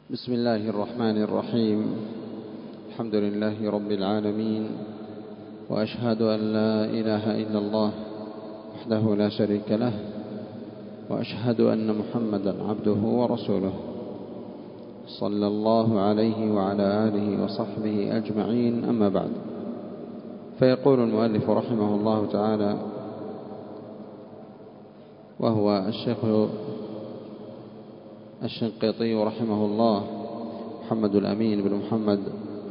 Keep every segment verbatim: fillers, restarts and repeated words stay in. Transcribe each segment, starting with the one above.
بسم الله الرحمن الرحيم. الحمد لله رب العالمين، وأشهد أن لا إله إلا الله وحده لا شريك له، وأشهد أن محمدا عبده ورسوله، صلى الله عليه وعلى آله وصحبه أجمعين. أما بعد، فيقول المؤلف رحمه الله تعالى، وهو الشيخ الشنقيطي رحمه الله محمد الأمين بن محمد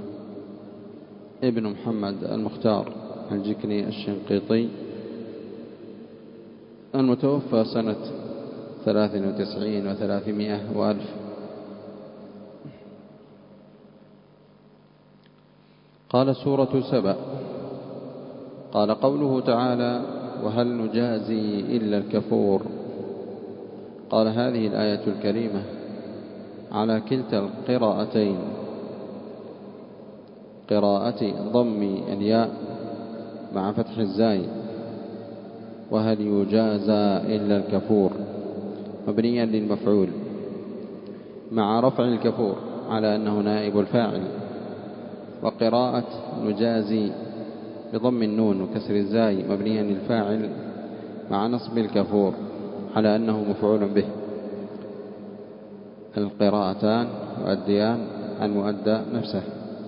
ابن محمد المختار الجكني الشنقيطي، المتوفى سنة ثلاث وتسعين وثلاثمائة وألف. قال سورة سبأ. قال قوله تعالى: وهل نجازي إلا الكفور. قال هذه الآية الكريمة على كلتا القراءتين، قراءة ضم الياء مع فتح الزاي، وهل يجازى إلا الكفور، مبنيا للمفعول، مع رفع الكفور على أنه نائب الفاعل، وقراءة نجازي بضم النون وكسر الزاي مبنيا للفاعل مع نصب الكفور على أنه مفعول به. القراءتان يؤديان المؤدى نفسه.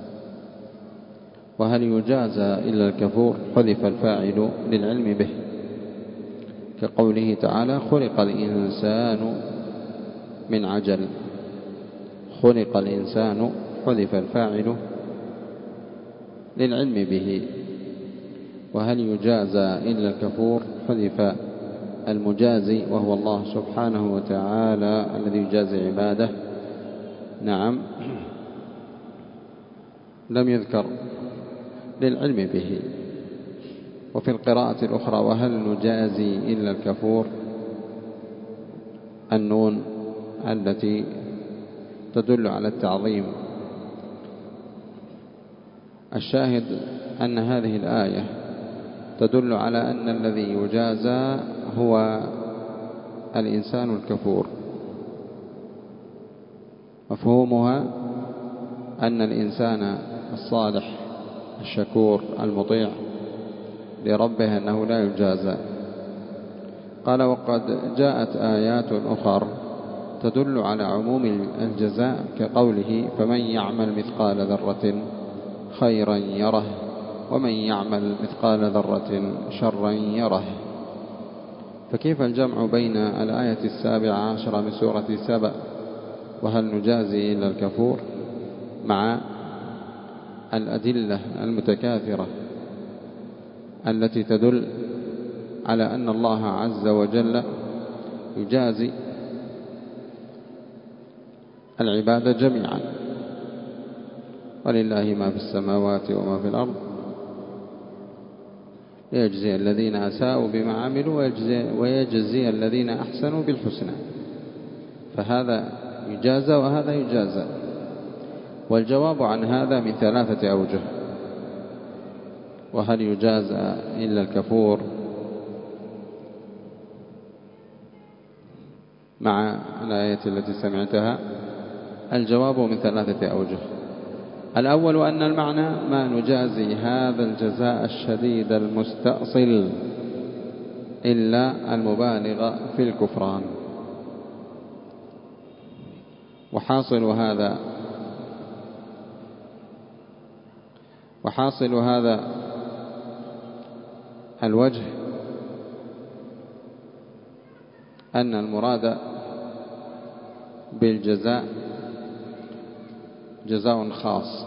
وهل يجازى إلا الكفور حذف الفاعل للعلم به، كقوله تعالى: خلق الإنسان من عجل. خلق الإنسان حذف الفاعل للعلم به. وهل يجازى إلا الكفور حذف المجازي، وهو الله سبحانه وتعالى الذي يجازي عباده. نعم، لم يذكر للعلم به. وفي القراءة الأخرى: وهل نجازي إلا الكفور، النون التي تدل على التعظيم. الشاهد أن هذه الآية تدل على أن الذي يجازى هو الإنسان الكفور. مفهومها أن الإنسان الصالح الشكور المطيع لربه أنه لا يجازى. قال: وقد جاءت آيات أخرى تدل على عموم الجزاء، كقوله: فمن يعمل مثقال ذرة خيرا يره، ومن يعمل مثقال ذرة شرا يره. فكيف الجمع بين الآية السابعة عشرة من سورة سبأ: وهل نجازي إلا الكفور، مع الأدلة المتكاثرة التي تدل على أن الله عز وجل يجازي العباد جميعا، ولله ما في السماوات وما في الأرض، يجزي الذين أساءوا بما عملوا ويجزي, ويجزي الذين أحسنوا بالحسنى. فهذا يجازى وهذا يجازى. والجواب عن هذا من ثلاثة أوجه. وهل يجازى إلا الكفور مع الآية التي سمعتها؟ الجواب من ثلاثة أوجه. الأول أن المعنى: ما نجازي هذا الجزاء الشديد المستأصل إلا المبالغ في الكفران. وحاصل هذا وحاصل هذا الوجه أن المراد بالجزاء جزاء خاص،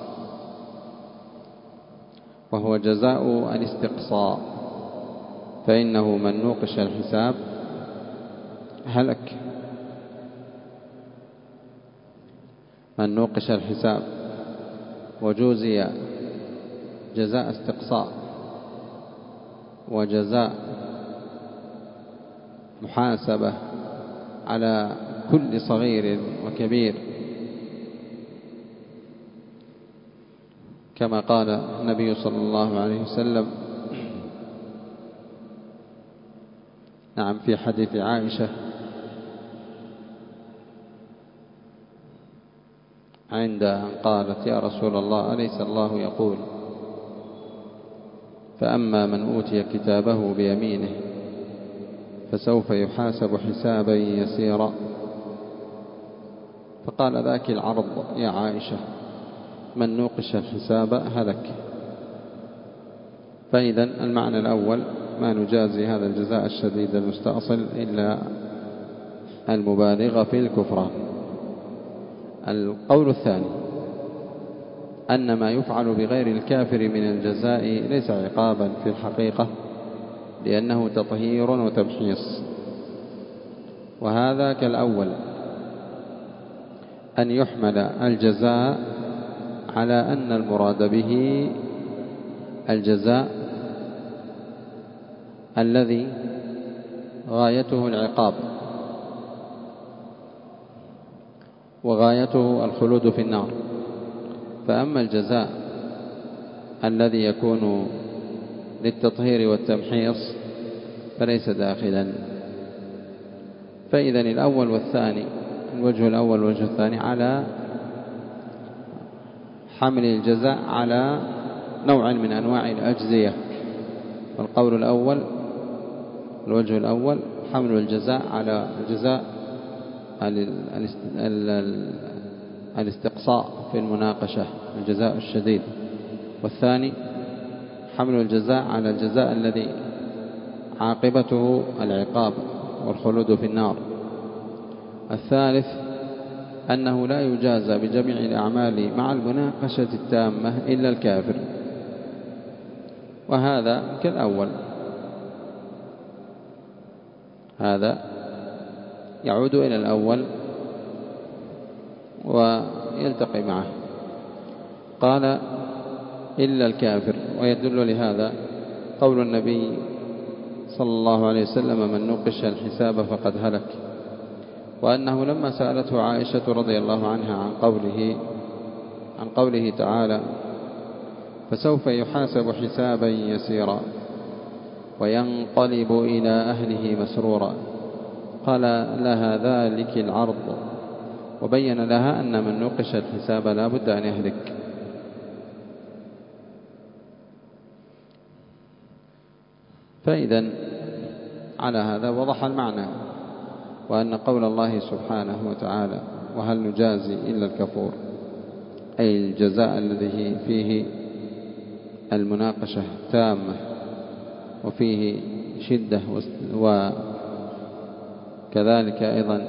وهو جزاء الاستقصاء، فإنه من نوقش الحساب هلك. من نوقش الحساب وجوزي جزاء استقصاء وجزاء محاسبة على كل صغير وكبير، كما قال النبي صلى الله عليه وسلم نعم في حديث عائشة: عند أن قالت يا رسول الله أليس الله يقول فأما من أوتي كتابه بيمينه فسوف يحاسب حسابا يسيرا؟ فقال ذاك العرض يا عائشة من نوقش الحساب هلك. فإذا المعنى الأول ما نجازي هذا الجزاء الشديد المستأصل إلا المبالغة في الكفران. القول الثاني أن ما يفعل بغير الكافر من الجزاء ليس عقابا في الحقيقة، لأنه تطهير وتمحيص، وهذا كالأول أن يحمل الجزاء على أن المراد به الجزاء الذي غايته العقاب وغايته الخلود في النار. فأما الجزاء الذي يكون للتطهير والتمحيص فليس داخلا. فإذا الأول والثاني، الوجه الأول والوجه الثاني على حمل الجزاء على نوع من أنواع الأجزية. والقول الأول الوجه الأول حمل الجزاء على الجزاء الاستقصاء في المناقشة، الجزاء الشديد. والثاني حمل الجزاء على الجزاء الذي عاقبته العقاب والخلود في النار. الثالث أنه لا يجازى بجميع الأعمال مع المناقشة التامة إلا الكافر، وهذا كالأول، هذا يعود إلى الأول ويلتقي معه. قال إلا الكافر، ويدل لهذا قول النبي صلى الله عليه وسلم من نوقش الحساب فقد هلك، وأنه لما سألته عائشة رضي الله عنها عن قوله عن قوله تعالى فسوف يحاسب حسابا يسيرا وينقلب إلى أهله مسرورا، قال لها ذلك العرض، وبين لها أن من نوقش الحساب لا بد أن يهلك. فإذا على هذا وضح المعنى، وأن قول الله سبحانه وتعالى وهل نجازي إلا الكفور، أي الجزاء الذي فيه المناقشة تامة وفيه شدة، وكذلك أيضا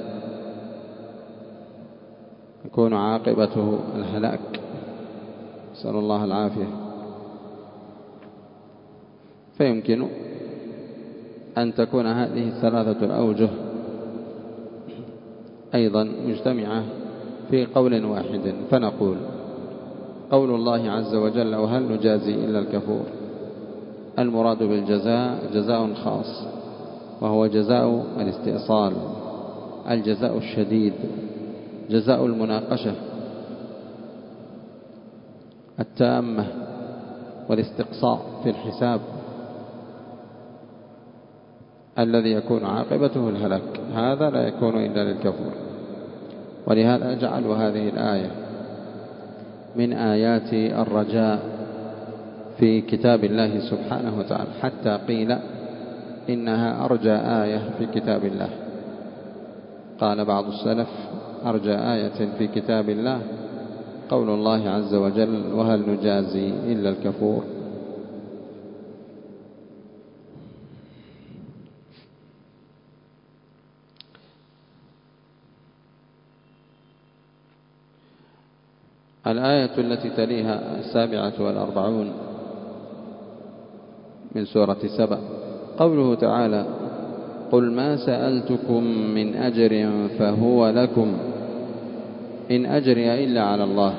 يكون عاقبته الهلاك، نسأل الله العافية. فيمكن أن تكون هذه الثلاثة الأوجه أيضا مجتمعة في قول واحد، فنقول قول الله عز وجل وهل نجازي إلا الكفور، المراد بالجزاء جزاء خاص، وهو جزاء الاستئصال، الجزاء الشديد، جزاء المناقشة التامة والاستقصاء في الحساب الذي يكون عاقبته الهلاك، هذا لا يكون إلا للكفور. ولهذا جعلوا هذه الآية من آيات الرجاء في كتاب الله سبحانه وتعالى، حتى قيل إنها أرجى آية في كتاب الله. قال بعض السلف أرجى آية في كتاب الله قول الله عز وجل وهل نجازي إلا الكفور. الآية التي تليها السابعة والأربعون من سورة سبأ قوله تعالى قل ما سألتكم من أجر فهو لكم إن أجري إلا على الله.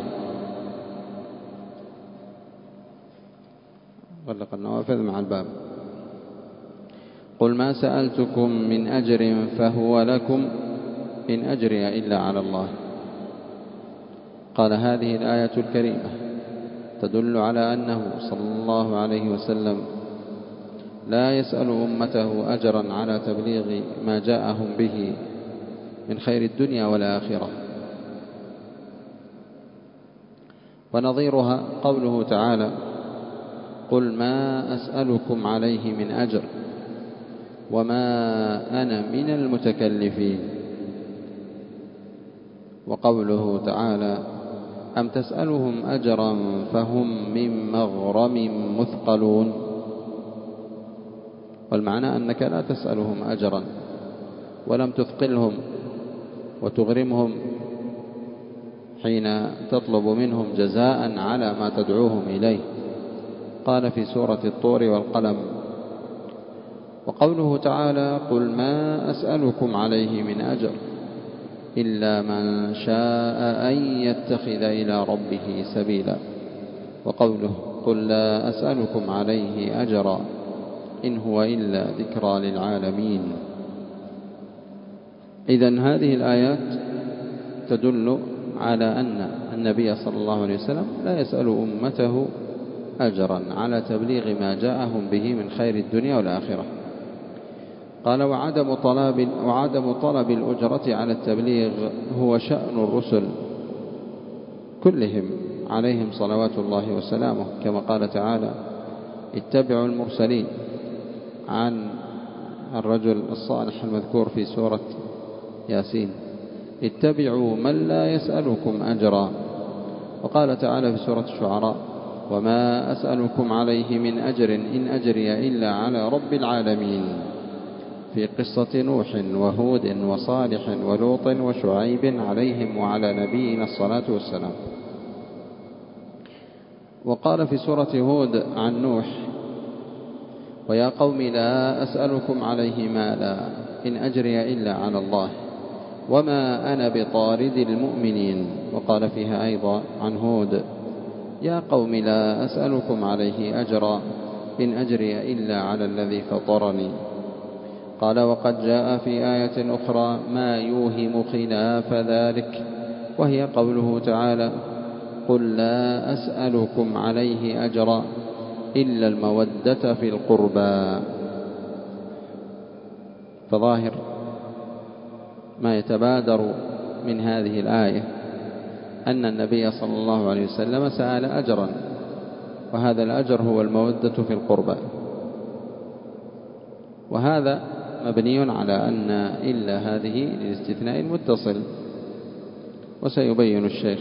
غلق النوافذ مع الباب. قل ما سألتكم من أجر فهو لكم إن أجري إلا على الله. قال هذه الآية الكريمة تدل على أنه صلى الله عليه وسلم لا يسأل أمته أجرا على تبليغ ما جاءهم به من خير الدنيا والآخرة، ونظيرها قوله تعالى: قل ما أسألكم عليه من أجر وما أنا من المتكلفين. وقوله تعالى: أم تسألهم أجرا فهم من مغرم مثقلون. والمعنى أنك لا تسألهم أجرا ولم تثقلهم وتغرمهم حين تطلب منهم جزاء على ما تدعوهم إليه. قال في سورة الطور: والقلم. وقوله تعالى: قل ما أسألكم عليه من أجر إلا من شاء أن يتخذ إلى ربه سبيلا. وقوله: قل لا أسألكم عليه أجرا إن هو إلا ذكرى للعالمين. إذن هذه الآيات تدل على أن النبي صلى الله عليه وسلم لا يسأل أمته أجرا على تبليغ ما جاءهم به من خير الدنيا والآخرة. قال: وعدم طلب, وعدم طلب الأجرة على التبليغ هو شأن الرسل كلهم عليهم صلوات الله وسلامه، كما قال تعالى: اتبعوا المرسلين، عن الرجل الصالح المذكور في سورة ياسين: اتبعوا من لا يسألكم أجرا. وقال تعالى في سورة الشعراء: وما أسألكم عليه من أجر إن أجري إلا على رب العالمين، في قصة نوح وهود وصالح ولوط وشعيب عليهم وعلى نبينا الصلاة والسلام. وقال في سورة هود عن نوح: ويا قوم لا أسألكم عليه مالا إن أجري إلا على الله وما أنا بطارد المؤمنين. وقال فيها أيضا عن هود: يا قوم لا أسألكم عليه أجرا إن أجري إلا على الذي فطرني. قال: وقد جاء في آية أخرى ما يوهم خلاف ذلك، وهي قوله تعالى: قل لا أسألكم عليه أجرا إلا المودة في القربى. فظاهر ما يتبادر من هذه الآية أن النبي صلى الله عليه وسلم سأل أجرا، وهذا الأجر هو المودة في القربى. وهذا مبني على أن إلا هذه للاستثناء المتصل، وسيبين الشيخ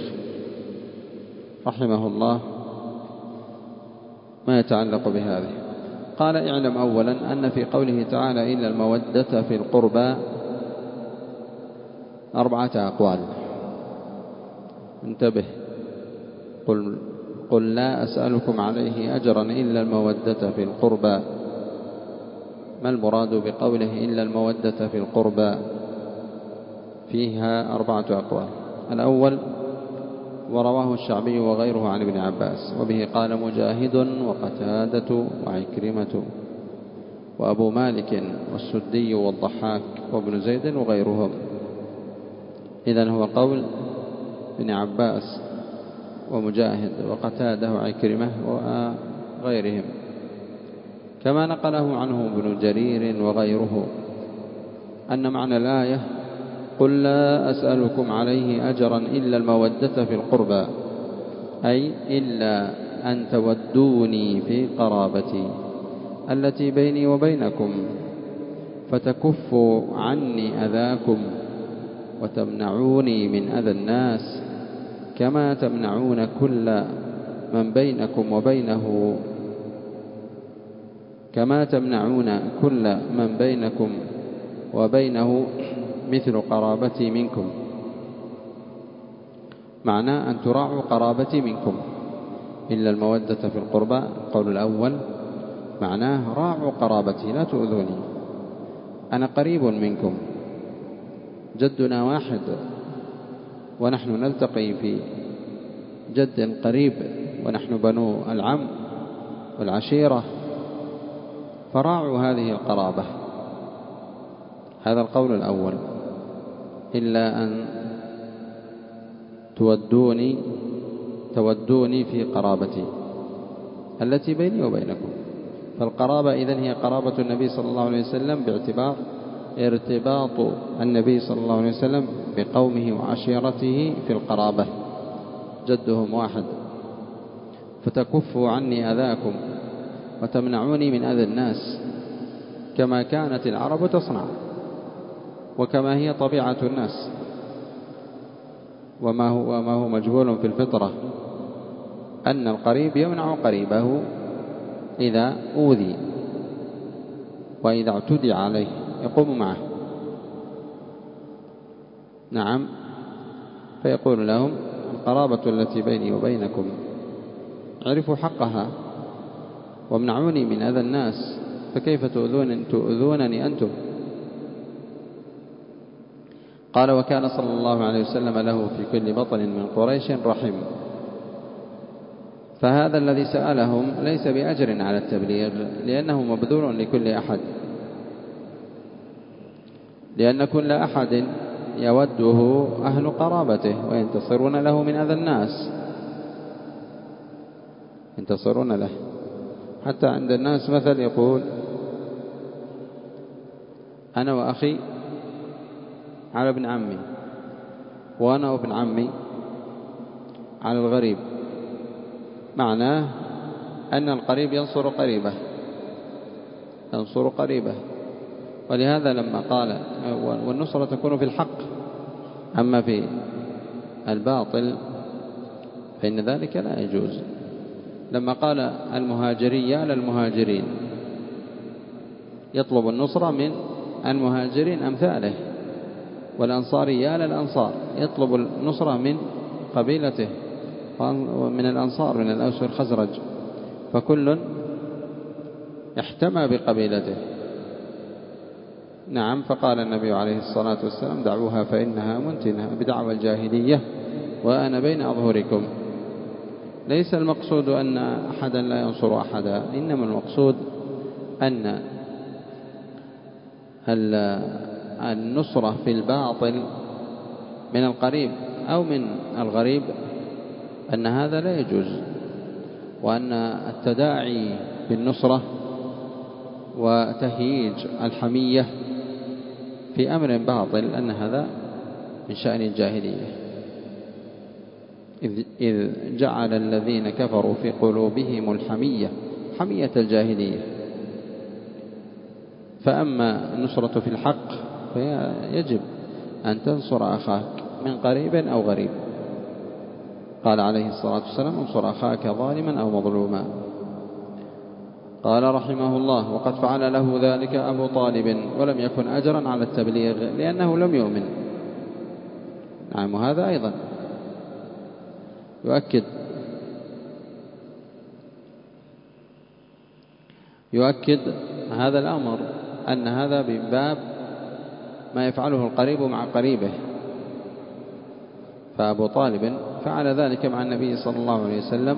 رحمه الله ما يتعلق بهذه. قال: اعلم أولا أن في قوله تعالى إلا المودة في القربى أربعة أقوال. انتبه: قل, قل لا أسألكم عليه أجرا إلا المودة في القربى. ما المراد بقوله إلا المودة في القربى؟ فيها أربعة أقوال. الأول: ورواه الشعبي وغيره عن ابن عباس، وبه قال مجاهد وقتادة وعكرمة وأبو مالك والسدي والضحاك وابن زيد وغيرهم. إذن هو قول ابن عباس ومجاهد وقتادة وعكرمة وغيرهم، كما نقله عنه ابن جرير وغيره أن معنى الآية: قل لا أسألكم عليه أجرا إلا المودة في القربى، أي إلا أن تودوني في قرابتي التي بيني وبينكم فتكفوا عني أذاكم وتمنعوني من أذى الناس كما تمنعون كل من بينكم وبينه كما تمنعون كل من بينكم وبينه مثل قرابتي منكم. معناه أن تراعوا قرابتي منكم. إلا المودة في القربى القول الأول معناه راعوا قرابتي لا تؤذوني، أنا قريب منكم، جدنا واحد ونحن نلتقي في جد قريب، ونحن بنو العم والعشيرة، فراعوا هذه القرابة. هذا القول الأول: إلا أن تودوني تودوني في قرابتي التي بيني وبينكم. فالقرابة إذن هي قرابة النبي صلى الله عليه وسلم باعتبار ارتباط النبي صلى الله عليه وسلم بقومه وعشيرته في القرابة، جدهم واحد فتكفوا عني أذاكم وتمنعوني من أذى الناس كما كانت العرب تصنع وكما هي طبيعة الناس وما هو, وما هو مجهول في الفطرة أن القريب يمنع قريبه إذا أوذي وإذا اعتدي عليه يقوم معه. نعم، فيقول لهم القرابة التي بيني وبينكم اعرفوا حقها وامنعوني من أذى الناس، فكيف تؤذون تؤذونني أنتم؟ قال وكان صلى الله عليه وسلم له في كل بطن من قريش رحم. فهذا الذي سألهم ليس بأجر على التبليغ لأنه مبذول لكل أحد، لأن كل أحد يوده أهل قرابته وينتصرون له من أذى الناس، ينتصرون له. حتى عند الناس مثل يقول أنا وأخي على ابن عمي وأنا وابن عمي على الغريب، معناه أن القريب ينصر قريبه ينصر قريبه. ولهذا لما قال والنصرة تكون في الحق، أما في الباطل فإن ذلك لا يجوز. لما قال المهاجري على المهاجرين يطلب النصرة من المهاجرين أمثاله، والأنصاري على الأنصار يطلب النصرة من قبيلته ومن الأنصار من الأوس والخزرج، فكل احتمى بقبيلته. نعم، فقال النبي عليه الصلاة والسلام دعوها فإنها منتنة بدعوى الجاهلية وأنا بين أظهركم. ليس المقصود أن أحدا لا ينصر أحدا، إنما المقصود أن النصرة في الباطل من القريب أو من الغريب أن هذا لا يجوز، وأن التداعي بالنصرة وتهييج الحمية في أمر باطل أن هذا من شأن الجاهلية، إذ جعل الذين كفروا في قلوبهم الحمية حمية الجاهلية. فأما النصرة في الحق فيجب أن تنصر أخاك من قريب أو غريب. قال عليه الصلاة والسلام انصر أخاك ظالما أو مظلوما. قال رحمه الله وقد فعل له ذلك أبو طالب ولم يكن أجرا على التبليغ لأنه لم يؤمن. نعم، وهذا أيضا يؤكد يؤكد هذا الأمر أن هذا من باب ما يفعله القريب مع قريبه. فأبو طالب فعل ذلك مع النبي صلى الله عليه وسلم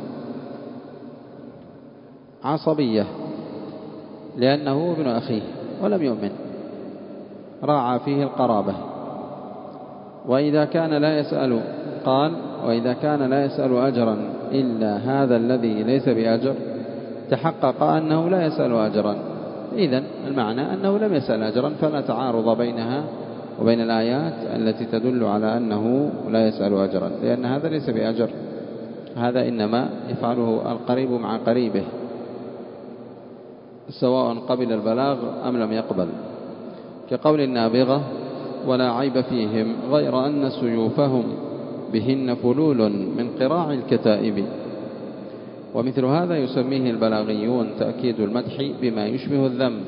عصبية لأنه ابن أخيه ولم يؤمن، راعى فيه القرابة. وإذا كان لا يسأل قال وإذا كان لا يسأل أجرا إلا هذا الذي ليس بأجر تحقق أنه لا يسأل أجرا. إذن المعنى أنه لم يسأل أجرا، فلا تعارض بينها وبين الآيات التي تدل على أنه لا يسأل أجرا، لأن هذا ليس بأجر، هذا إنما يفعله القريب مع قريبه سواء قبل البلاغ أم لم يقبل، كقول النابغة ولا عيب فيهم غير أن سيوفهم بهن فلول من قراع الكتائب. ومثل هذا يسميه البلاغيون تأكيد المدح بما يشبه الذم،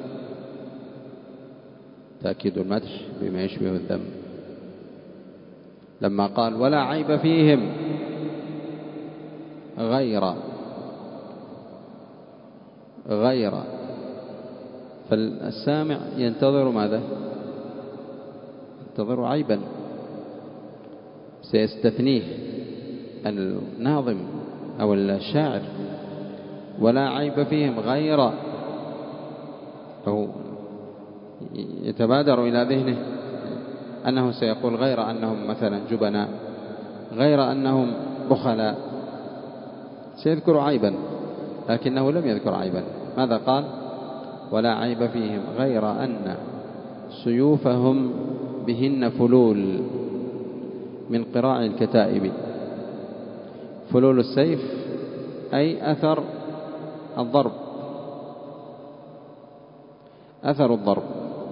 تأكيد المدح بما يشبه الذم. لما قال ولا عيب فيهم غير غير فالسامع ينتظر ماذا؟ ينتظر عيبا سيستثنيه الناظم أو الشاعر. ولا عيب فيهم غير، أو يتبادر إلى ذهنه أنه سيقول غير أنهم مثلا جبناء، غير أنهم بخلاء، سيذكر عيبا لكنه لم يذكر عيبا. ماذا قال؟ ولا عيب فيهم غير أن سيوفهم بهن فلول من قراع الكتائب. فلول السيف أي أثر الضرب، أثر الضرب.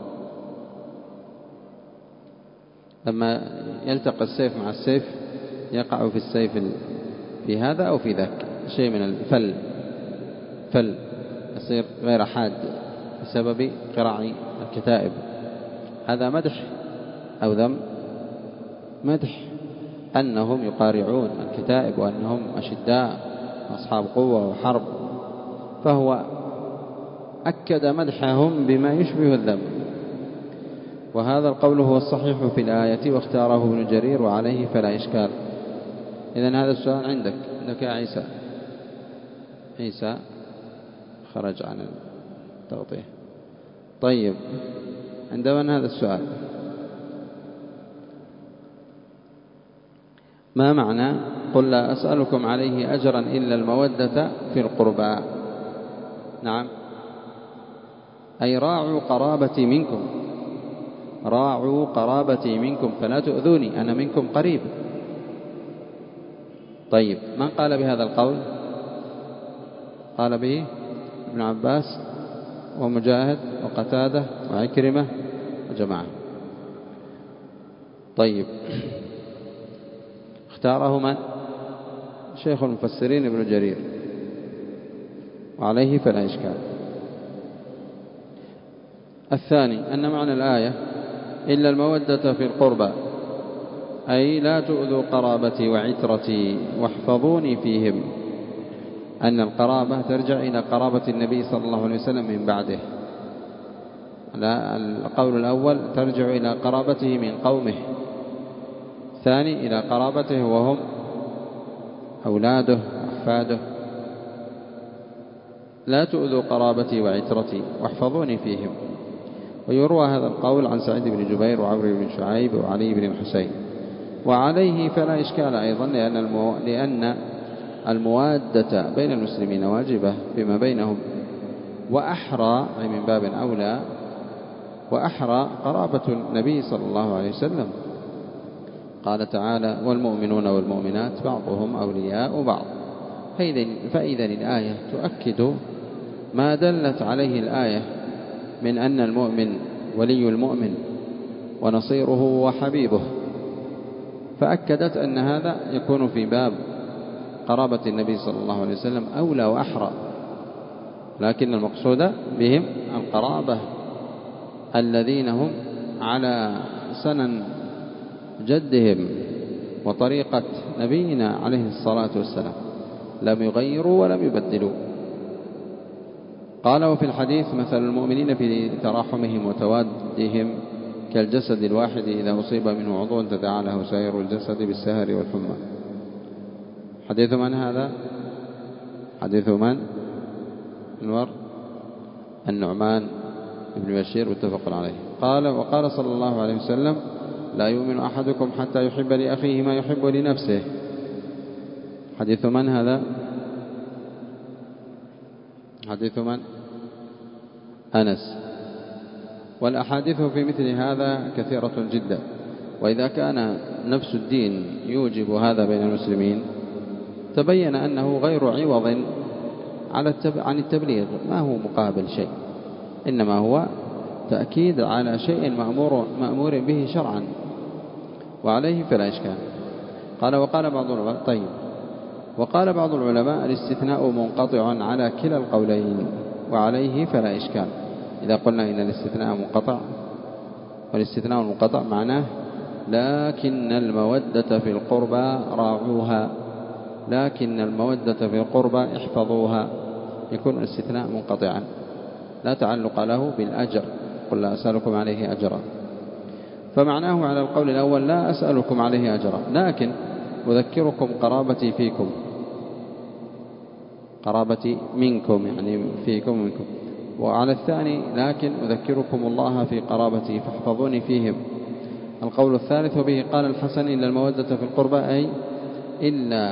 لما يلتقى السيف مع السيف يقع في السيف في هذا أو في ذاك شيء من الفل، فل يصير غير حاد بسبب قراع الكتائب. هذا مدح أو ذم؟ مدح، أنهم يقارعون الكتائب وأنهم أشداء أصحاب قوة وحرب، فهو أكد مدحهم بما يشبه الذم. وهذا القول هو الصحيح في الآية واختاره ابن جرير وعليه فلا إشكال. إذن هذا السؤال عندك عندك يا عيسى. عيسى خرج عن التوضيح. طيب، عند من هذا السؤال؟ ما معنى قل لا أسألكم عليه أجرا إلا المودة في القربى؟ نعم، أي راعوا قرابتي منكم، راعوا قرابتي منكم فلا تؤذوني، أنا منكم قريب. طيب، من قال بهذا القول؟ قال به ابن عباس ومجاهد وقتادة وعكرمة وجماعة. طيب، اختاره من؟ شيخ المفسرين ابن جرير وعليه فلا إشكال. الثاني أن معنى الآية إلا المودة في القربى أي لا تؤذوا قرابتي وعترتي واحفظوني فيهم، أن القرابة ترجع إلى قرابة النبي صلى الله عليه وسلم من بعده. لا، القول الأول ترجع إلى قرابته من قومه، الثاني إلى قرابته وهم أولاده وأحفاده. لا تؤذوا قرابتي وعترتي واحفظوني فيهم. ويروى هذا القول عن سعيد بن جبير وعمرو بن شعيب وعلي بن الحسين. وعليه فلا إشكال أيضا، لأن المو... لأن الموادة بين المسلمين واجبة فيما بينهم، وأحرى أي من باب أولى وأحرى قرابة النبي صلى الله عليه وسلم. قال تعالى والمؤمنون والمؤمنات بعضهم أولياء بعض. فإذا الآية تؤكد ما دلت عليه الآية من أن المؤمن ولي المؤمن ونصيره وحبيبه، فأكدت أن هذا يكون في باب قرابة النبي صلى الله عليه وسلم أولى وأحرى، لكن المقصود بهم القرابة الذين هم على سنن جدهم وطريقة نبينا عليه الصلاة والسلام، لم يغيروا ولم يبدلوا. قال وفي الحديث مثل المؤمنين في تراحمهم وتوادهم كالجسد الواحد إذا أصيب منه عضو تداعى له سائر الجسد بالسهر والحمى. حديث من هذا؟ حديث من؟ انور النعمان بن بشير متفق عليه. قال وقال صلى الله عليه وسلم لا يؤمن أحدكم حتى يحب لأخيه ما يحب لنفسه. حديث من هذا؟ حديث من؟ أنس. والأحاديث في مثل هذا كثيرة جدا، وإذا كان نفس الدين يوجب هذا بين المسلمين تبين أنه غير عوض على عن التبليغ، ما هو مقابل شيء، إنما هو تأكيد على شيء مأمور, مأمور به شرعا، وعليه فلا إشكال. قال وقال بعض العلماء طيب وقال بعض العلماء الاستثناء منقطع على كلا القولين، وعليه فلا إشكال. إذا قلنا إن الاستثناء منقطع، والاستثناء المنقطع معناه لكن المودة في القربى راعوها، لكن المودة في القربى احفظوها، يكون الاستثناء منقطعا لا تعلق له بالأجر. قل لا أسألكم عليه أجرا، فمعناه على القول الأول لا أسألكم عليه أجرا، لكن أذكركم قرابتي فيكم، قرابتي منكم يعني فيكم منكم. وعلى الثاني لكن أذكركم الله في قرابتي فاحفظوني فيهم. القول الثالث وبه قال الحسن إلا المودة في القربى أي إلا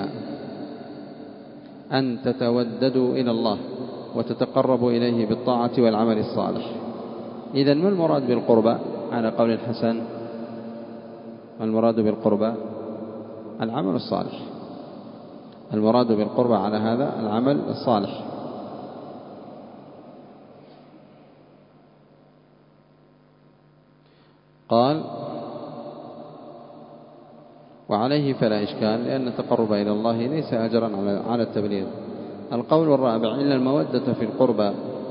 أن تتوددوا إلى الله وتتقربوا إليه بالطاعة والعمل الصالح. إذن ما المراد بالقربى على قول الحسن؟ المراد بالقربى العمل الصالح، المراد بالقربة على هذا العمل الصالح. قال وعليه فلا إشكال لأن التقرب إلى الله ليس أجرا على التبليغ. القول الرابع إلا المودة في القربى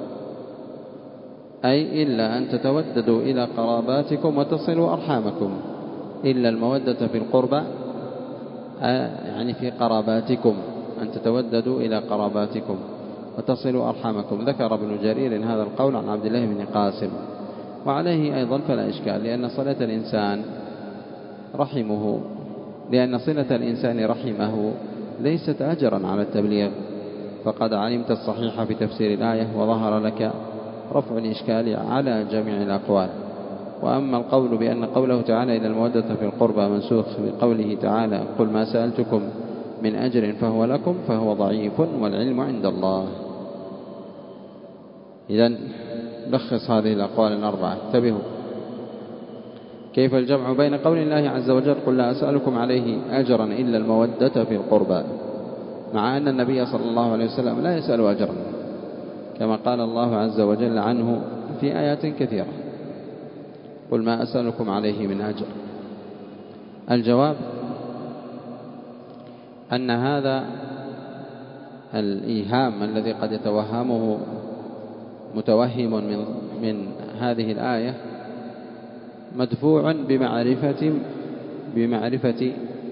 أي إلا أن تتوددوا إلى قراباتكم وتصلوا أرحامكم. إلا المودة في القربى يعني في قراباتكم، أن تتوددوا إلى قراباتكم وتصلوا أرحامكم. ذكر ابن جرير هذا القول عن عبد الله بن قاسم. وعليه أيضا فلا إشكال لأن صلة الإنسان رحمه لأن صلة الإنسان رحمه ليست أجرا على التبليغ، فقد علمت الصحيح في تفسير الآية وظهر لك رفع الإشكال على جميع الأقوال. وأما القول بأن قوله تعالى إلى المودة في القربى منسوخ بقوله تعالى قل ما سألتكم من أجر فهو لكم فهو ضعيف والعلم عند الله. إذن لخص هذه الأقوال الأربعة. انتبهوا كيف الجمع بين قول الله عز وجل قل لا أسألكم عليه أجرا إلا المودة في القربى، مع أن النبي صلى الله عليه وسلم لا يسأل أجرا كما قال الله عز وجل عنه في آيات كثيرة قل ما أسألكم عليه من أجر. الجواب أن هذا الإيهام الذي قد يتوهمه متوهم من, من هذه الآية مدفوع بمعرفة بمعرفة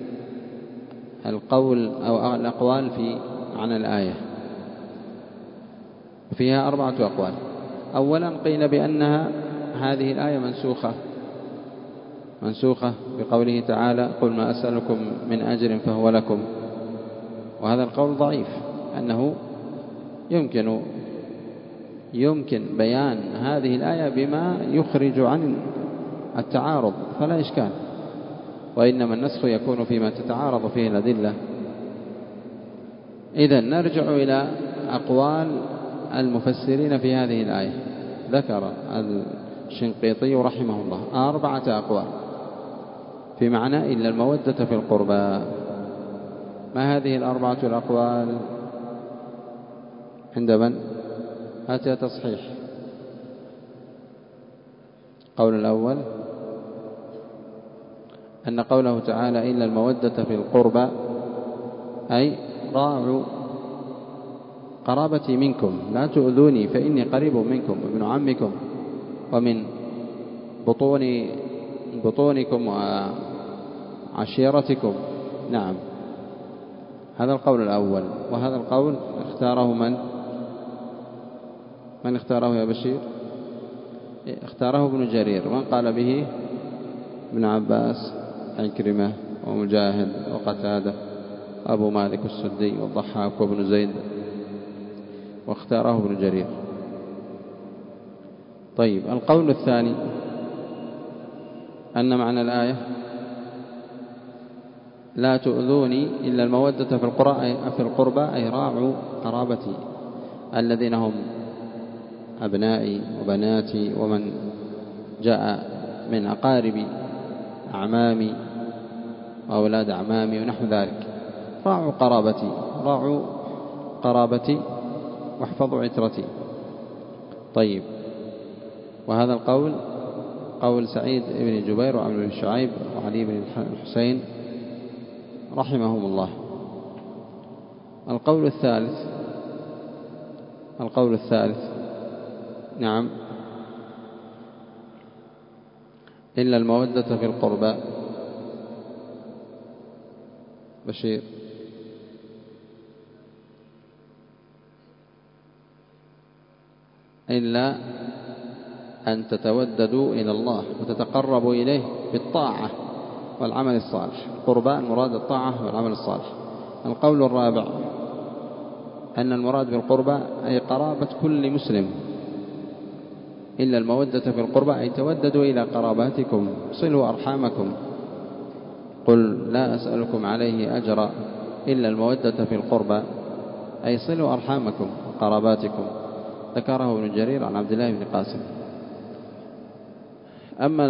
القول أو الأقوال في عن الآية. فيها أربعة أقوال. أولا قيل بأنها هذه الآية منسوخة منسوخة بقوله تعالى قل ما أسألكم من أجر فهو لكم، وهذا القول ضعيف، أنه يمكن يمكن بيان هذه الآية بما يخرج عن التعارض فلا إشكال، وإنما النسخ يكون فيما تتعارض فيه الأدلة. إذن نرجع إلى أقوال المفسرين في هذه الآية. ذكر الشنقيطي رحمه الله أربعة أقوال في معنى إلا المودة في القربى. ما هذه الأربعة الأقوال عند من؟ هاتها تصحيح. قول الأول أن قوله تعالى إلا المودة في القربى أي راعوا قرابتي منكم لا تؤذوني فإني قريب منكم ابن عمكم ومن بطون بطونكم وعشيرتكم. نعم، هذا القول الأول. وهذا القول اختاره من من اختاره يا بشير؟ اختاره ابن جرير. من قال به؟ ابن عباس عكرمة ومجاهد وقتادة أبو مالك السدي والضحاك وابن زيد، واختاره ابن جرير. طيب القول الثاني أن معنى الآية لا تؤذوني إلا المودة في القرى في القربى أي راعوا قرابتي الذين هم أبنائي وبناتي ومن جاء من أقاربي أعمامي وأولاد أعمامي ونحو ذلك. راعوا قرابتي راعوا قرابتي واحفظوا عترتي. طيب، وهذا القول قول سعيد بن جبير وعمرو بن شعيب وعلي بن الحسين رحمهم الله. القول الثالث القول الثالث نعم إلا المودة في القربى. بشير إلا أن تتوددوا إلى الله وتتقربوا إليه بالطاعة والعمل الصالح. القربى المراد الطاعة والعمل الصالح. القول الرابع أن المراد بالقربى أي قرابة كل مسلم. إلا المودة في القربى أي توددوا إلى قراباتكم صلوا أرحامكم. قل لا أسألكم عليه أجرا إلا المودة في القربى أي صلوا أرحامكم قراباتكم. ذكره ابن جرير عن عبد الله بن قاسم. أما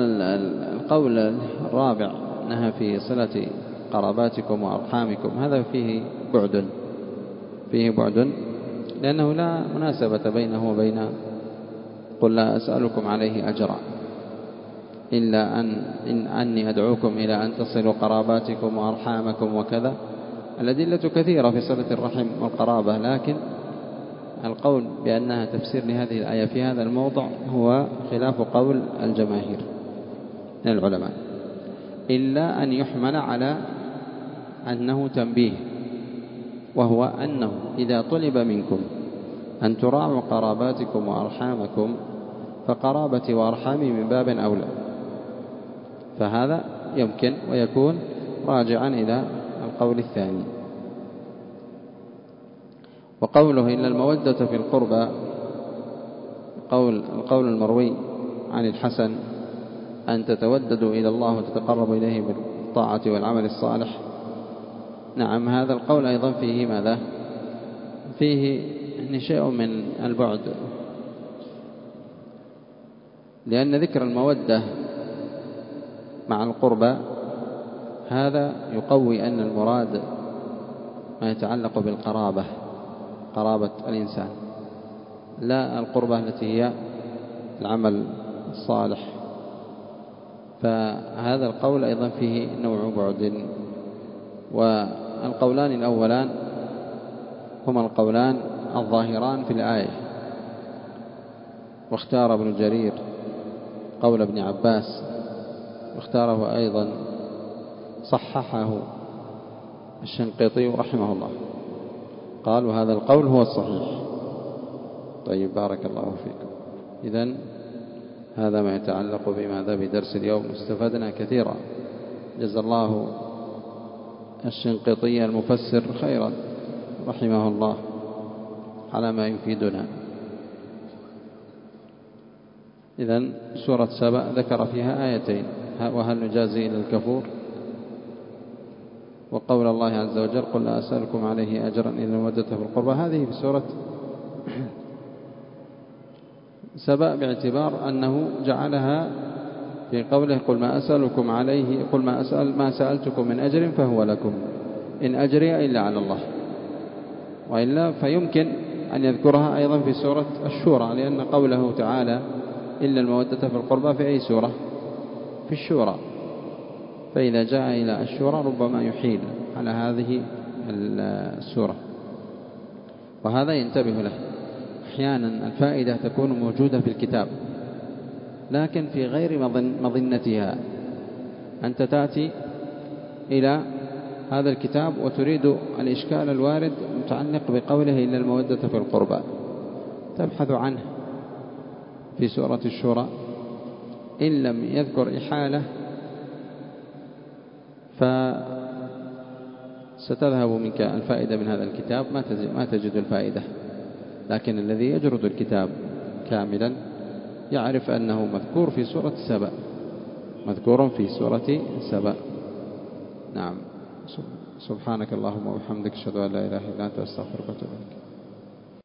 القول الرابع أنها في صلة قراباتكم وأرحامكم هذا فيه بعد فيه بعد لأنه لا مناسبة بينه وبين قل لا أسألكم عليه أجرا إلا أن إن أني أدعوكم إلى أن تصلوا قراباتكم وأرحامكم وكذا. الأدلة كثيرة في صلة الرحم والقرابة، لكن القول بأنها تفسير لهذه الآية في هذا الموضع هو خلاف قول الجماهير من العلماء، إلا أن يحمل على أنه تنبيه، وهو أنه إذا طلب منكم أن تراعوا قراباتكم وأرحامكم فقرابتي وأرحامي من باب أولى، فهذا يمكن ويكون راجعا إلى القول الثاني. وقوله إلا المودة في القربى، قول القول المروي عن الحسن أن تتوددوا إلى الله وتتقربوا إليه بالطاعة والعمل الصالح، نعم هذا القول أيضا فيه ماذا؟ فيه شيء من البعد، لأن ذكر المودة مع القربى هذا يقوي أن المراد ما يتعلق بالقرابة، قرابة الإنسان، لا القربة التي هي العمل الصالح. فهذا القول أيضا فيه نوع بعد. والقولان الأولان هما القولان الظاهران في الآية، واختار ابن جرير قول ابن عباس، واختاره أيضا صححه الشنقيطي رحمه الله، قال وهذا القول هو الصحيح. طيب بارك الله فيكم. إذن هذا ما يتعلق بماذا بدرس اليوم. استفدنا كثيرا، جزا الله الشنقيطي المفسر خيرا رحمه الله على ما يفيدنا. إذن سورة سبأ ذكر فيها آيتين، وهل نجازي إلى الكفور، وقول الله عز وجل قل لا أسألكم عليه أجرا إلا المودة في القربى، هذه في سورة سبأ، باعتبار أنه جعلها في قوله قل ما أسألكم عليه قل ما أسأل ما سألتكم من أجر فهو لكم إن أجري إلا على الله، وإلا فيمكن أن يذكرها أيضا في سورة الشورى، لأن قوله تعالى إلا المودة في القربى في أي سورة؟ في الشورى، فإذا جاء إلى الشورى ربما يحيل على هذه السورة، وهذا ينتبه له. أحيانا الفائدة تكون موجودة في الكتاب لكن في غير مظنتها، أنت تأتي إلى هذا الكتاب وتريد الإشكال الوارد متعلق بقوله إلا المودة في القربى، تبحث عنه في سورة الشورى، إن لم يذكر إحالة فستذهب منك الفائدة من هذا الكتاب، ما تجد الفائدة. لكن الذي يجرد الكتاب كاملا يعرف أنه مذكور في سورة سبأ، مذكور في سورة سبأ. نعم. سبحانك اللهم وبحمدك أشهد أن لا إله إلا أنت أستغفرك وأتوب إليك.